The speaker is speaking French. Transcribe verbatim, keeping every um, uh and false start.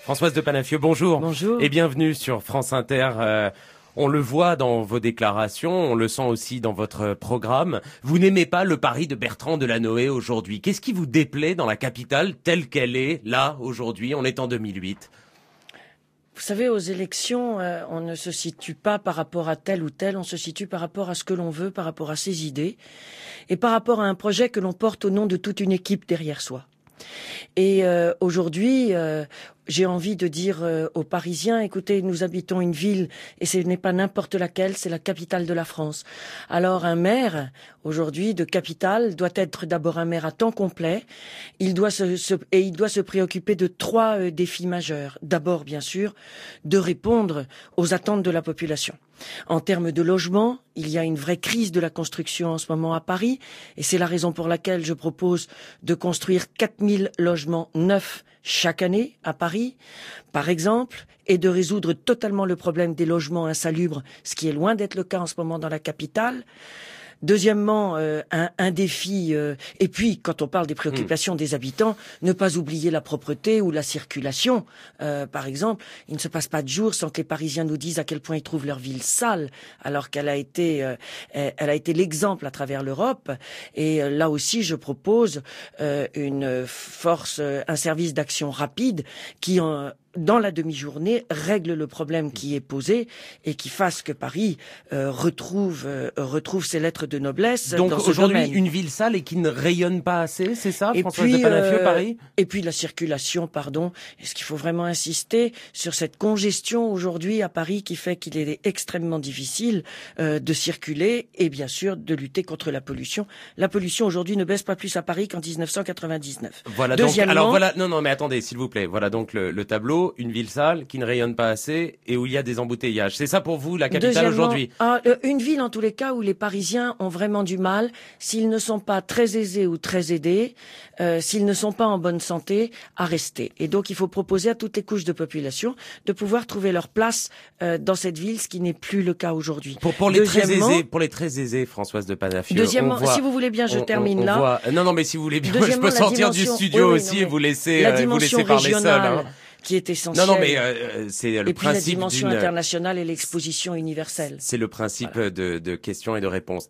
Françoise de Panafieux, bonjour. Bonjour. Et bienvenue sur France Inter. Euh, on le voit dans vos déclarations, on le sent aussi dans votre programme. Vous n'aimez pas le Paris de Bertrand Delanoë aujourd'hui. Qu'est-ce qui vous déplaît dans la capitale telle qu'elle est, là, aujourd'hui? On est en deux mille huit. Vous savez, aux élections, euh, on ne se situe pas par rapport à tel ou tel, on se situe par rapport à ce que l'on veut, par rapport à ses idées, et par rapport à un projet que l'on porte au nom de toute une équipe derrière soi. Et euh, aujourd'hui, euh, j'ai envie de dire euh, aux Parisiens, écoutez, nous habitons une ville et ce n'est pas n'importe laquelle, c'est la capitale de la France. Alors un maire, aujourd'hui, de capitale, doit être d'abord un maire à temps complet. Il doit se, se et il doit se préoccuper de trois euh, défis majeurs. D'abord, bien sûr, de répondre aux attentes de la population. En termes de logement, il y a une vraie crise de la construction en ce moment à Paris et c'est la raison pour laquelle je propose de construire quatre mille logements neufs chaque année à Paris, par exemple, et de résoudre totalement le problème des logements insalubres, ce qui est loin d'être le cas en ce moment dans la capitale. Deuxièmement, euh, un, un défi, euh, et puis quand on parle des préoccupations mmh. des habitants, ne pas oublier la propreté ou la circulation. Euh, par exemple, il ne se passe pas de jour sans que les Parisiens nous disent à quel point ils trouvent leur ville sale, alors qu'elle a été, euh, elle a été l'exemple à travers l'Europe. Et euh, là aussi, je propose euh, une force, euh, un service d'action rapide qui en dans la demi-journée, règle le problème qui est posé et qui fasse que Paris euh, retrouve euh, retrouve ses lettres de noblesse. Donc dans ce aujourd'hui, domaine. Une ville sale et qui ne rayonne pas assez, c'est ça, et Françoise puis, de Panafieux, euh, Paris? Et puis la circulation, pardon. Est-ce qu'il faut vraiment insister sur cette congestion aujourd'hui à Paris qui fait qu'il est extrêmement difficile euh, de circuler et bien sûr de lutter contre la pollution. La pollution aujourd'hui ne baisse pas plus à Paris qu'en dix-neuf cent quatre-vingt-dix-neuf. Voilà. Donc, alors voilà. Non, non, mais attendez, s'il vous plaît. Voilà donc le, le tableau. Une ville sale qui ne rayonne pas assez et où il y a des embouteillages. C'est ça pour vous la capitale aujourd'hui? Ah, une ville en tous les cas où les Parisiens ont vraiment du mal, s'ils ne sont pas très aisés ou très aidés, euh, s'ils ne sont pas en bonne santé, à rester. Et donc il faut proposer à toutes les couches de population de pouvoir trouver leur place euh, dans cette ville, ce qui n'est plus le cas aujourd'hui. Pour, pour les très aisés, pour les très aisés, Françoise de Panafieux. Deuxièmement, voit, si vous voulez bien, je on, termine on là. Voit, non, non, mais si vous voulez bien, je peux sortir du studio oui, oui, aussi non, et vous laisser, la euh, vous laisser parler seul. Hein. Qui est essentiel. Non, non, mais euh, c'est le et puis principe la dimension d'une internationale et l'exposition universelle. C'est le principe voilà. de, de questions et de réponses.